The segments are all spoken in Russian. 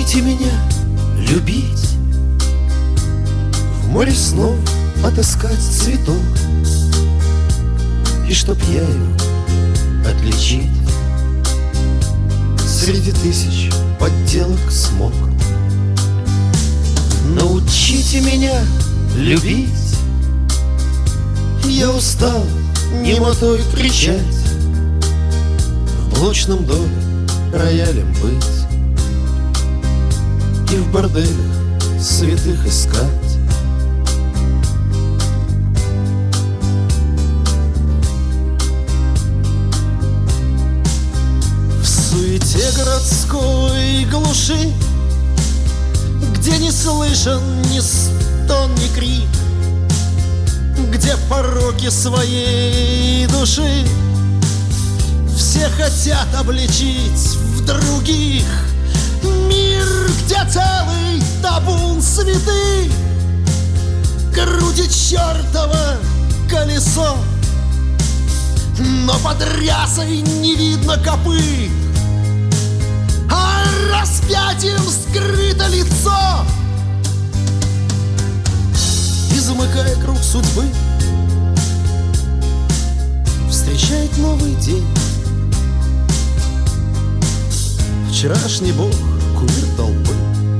Научите меня любить, в море снов отыскать цветок, и чтоб я его отличить среди тысяч подделок смог. Научите меня любить, я устал немотой кричать, в блочном доме роялем быть и в борделях святых искать. В суете городской глуши, где не слышен ни стон, ни крик, где пороки своей души все хотят обличить в других. Мир, где целый табун святых крутит чертово колесо, но под рясой не видно копыт, а распятием скрыто лицо. И, замыкая круг судьбы, встречает новый день. Вчерашний бог, кумир толпы,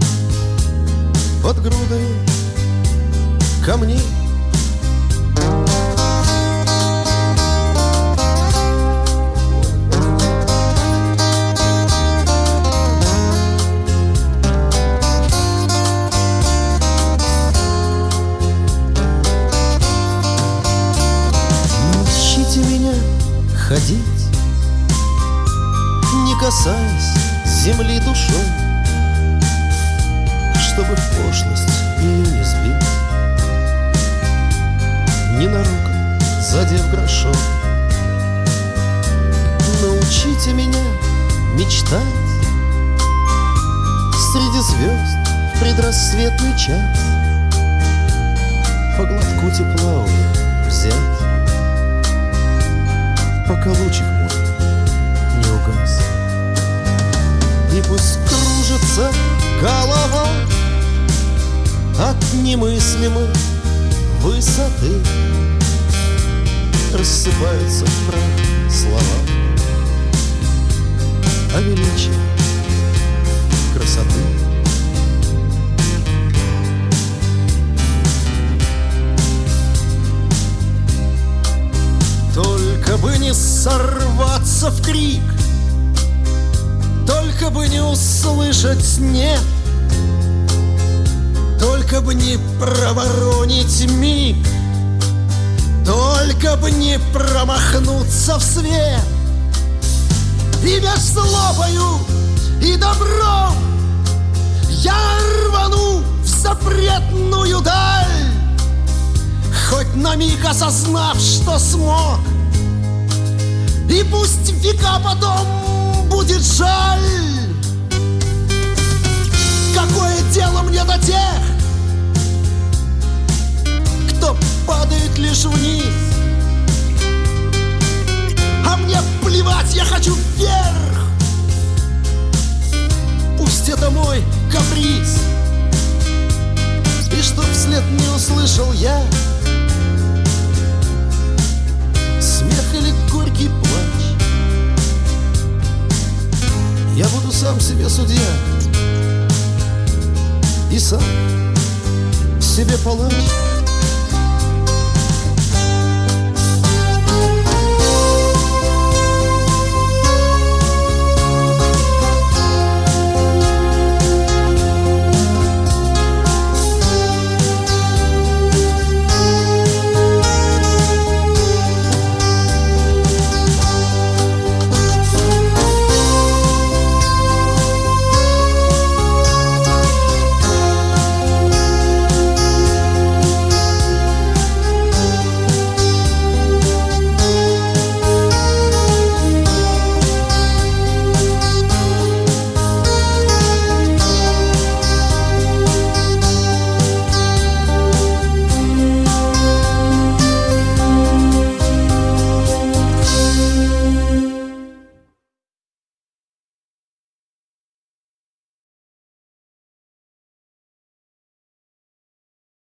под грудой камней. Научите меня ходить, не касаясь земли душой, чтобы в пошлость ее не сбить, ненароком задев грошом. Научите меня мечтать среди звезд в предрассветный час, по глотку тепла у них взять, пока лучик мой не угас. И пусть кружится голова от немыслимой высоты, рассыпаются в прах слова о величии красоты. Только бы не сорваться в крик, только бы не услышать «нет», только бы не проворонить миг, только бы не промахнуться в свет. И между злобою и добром я рвану в запретную даль, хоть на миг осознав, что смог, и пусть века потом будет жаль. Какое дело мне до тех, кто падает лишь вниз? А мне плевать, я хочу вверх. Пусть это мой каприз, и чтоб вслед не услышал я смех или горький плач, я буду сам себе судья и сам себе палач.